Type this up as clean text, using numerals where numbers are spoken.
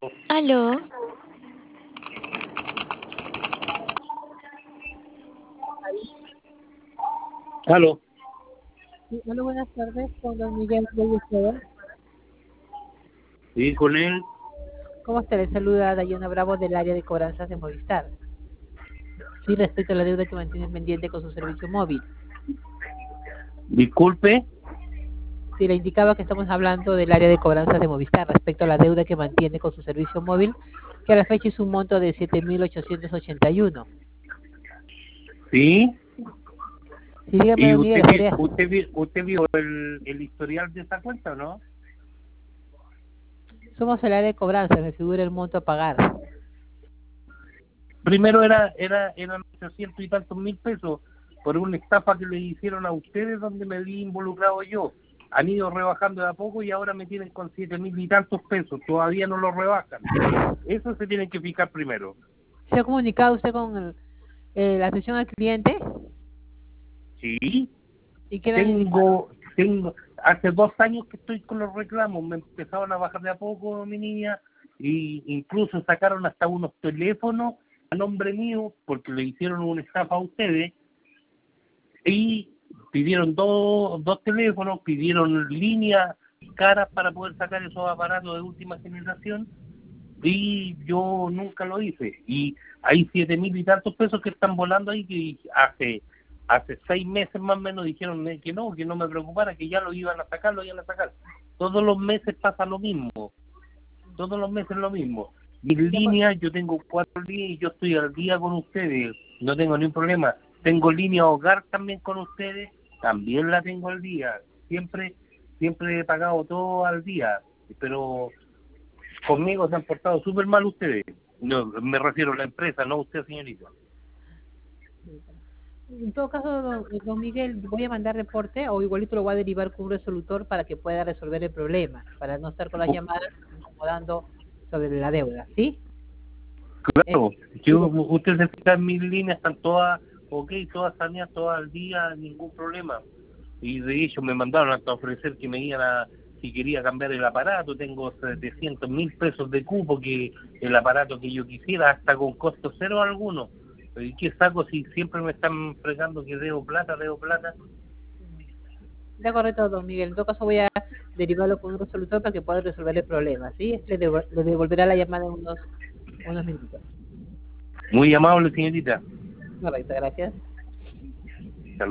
Aló, Aló, Sí, hola, buenas tardes, con don Miguel Reyes León. sí, con él. ¿Cómo está? Le saluda Dayana Bravo del área de cobranzas de Movistar. Sí, respecto a la deuda que mantiene pendiente con su servicio móvil. Disculpe. Sí, le indicaba que estamos hablando del área de cobranzas de Movistar respecto a la deuda que mantiene con su servicio móvil, que a la fecha es un monto de 7.881. Sí. Sí, dígame, ¿Y don usted Miguel, vi- ¿estaría? usted vi- usted vio el historial de esa cuenta, o no? Somos el área de cobranzas, me figura el monto a pagar. Primero eran 800 y tantos mil pesos por una estafa que le hicieron a ustedes donde me vi involucrado yo. Han ido rebajando de a poco y ahora me tienen con 7.000 y tantos pesos. Todavía no lo rebajan. Eso se tienen que fijar primero. ¿Se ha comunicado usted con la atención al cliente? Sí. ¿Y qué le han indicado? Hace 2 años que estoy con los reclamos, me empezaron a bajar de a poco, mi niña, y incluso sacaron hasta unos teléfonos a nombre mío, porque le hicieron una estafa a ustedes, y pidieron dos teléfonos, pidieron líneas caras para poder sacar esos aparatos de última generación, y yo nunca lo hice. Y hay 7.000 y tantos pesos que están volando ahí, que hace 6 meses más o menos dijeron que no me preocupara, que ya lo iban a sacar, lo iban a sacar. Todos los meses pasa lo mismo, todos los meses lo mismo. Mis líneas, yo tengo 4 líneas y yo estoy al día con ustedes, no tengo ningún problema. Tengo línea hogar también con ustedes, también la tengo al día. Siempre he pagado todo al día, pero conmigo se han portado súper mal ustedes. No, me refiero a la empresa, no a usted, señorita. En todo caso, don Miguel, voy a mandar reporte o igualito lo voy a derivar con un resolutor para que pueda resolver el problema, para no estar con las llamadas incomodando sobre la deuda, ¿sí? Claro, Digo, usted se fija en mis líneas, están todas ok, todas saneadas, todas al día, ningún problema. Y de hecho me mandaron hasta ofrecer que me iban si quería cambiar el aparato, tengo 700.000 pesos de cupo, que el aparato que yo quisiera, hasta con costo cero alguno. ¿Y qué saco si siempre me están fregando que debo plata, debo plata? está correcto, don Miguel. En todo caso, voy a derivarlo con un resolutor para que pueda resolver el problema, ¿sí? Le devolverá la llamada en unos minutos. Muy amable, señorita. Correcto, gracias.